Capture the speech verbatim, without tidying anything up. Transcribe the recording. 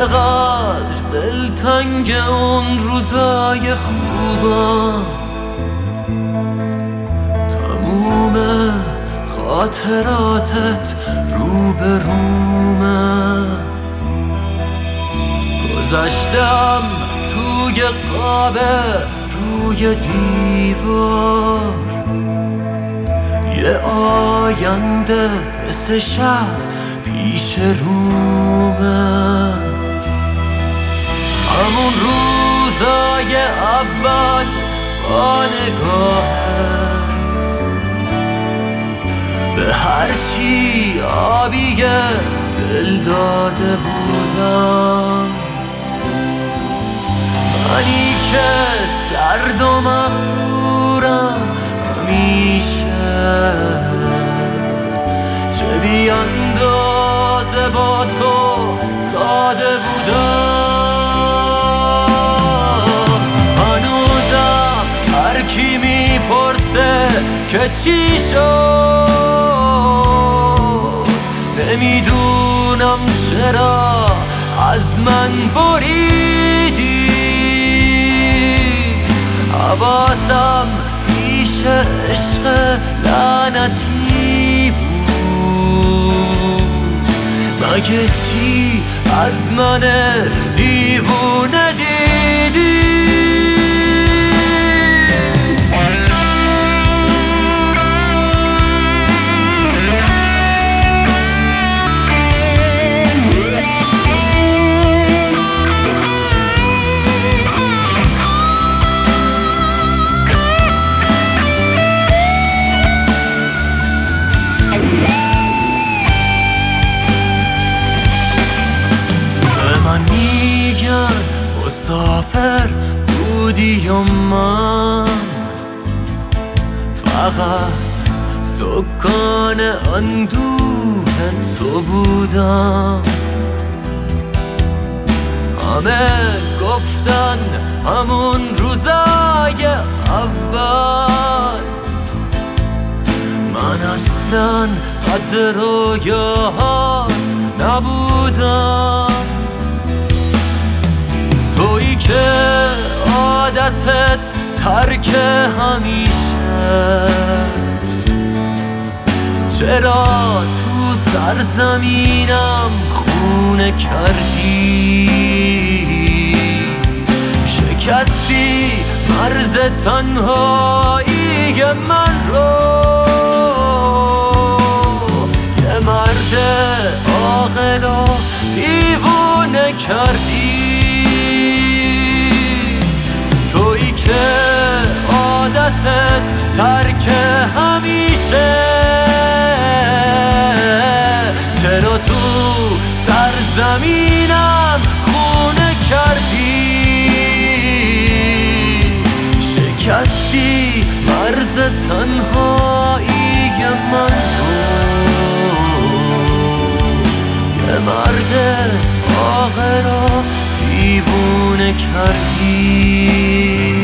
چقدر دلتنگ اون روزای خوبم، تموم خاطراتت رو به رومه. گذشتم توی قاب روی دیوار، یه آینده مثل شب پیش رومه. همون روزای اول با نگاهت به هرچی آبی دل داده بودم، منی که سرد و مغرورم همیشه، چه بیاندازه با تو ساده بودم. هنوزم هر کی میپرسه که چی شد، نمیدونم چرا از من بریدی. حواسم پیش عشق لعنتی بود، مگه چی از من دیوونه دیدی؟ مسافر بودی و من فقط سکان اندوه تو بودم. همه گفتن همون روزای اول، من اصلا قد رویاهات نبودم. تویی که عادتت ترک همیشه، چرا تو سرزمینم خونه کردی؟ شکستی مرز تنهایی من رو، یه مرد عاقل و دیوونه کردی. که عادتت ترک همیشه، چرا تو سرزمینم خونه کردی؟ شکستی مرز تنهایی من رو، یه مرد عاقل و دیوونه کردی.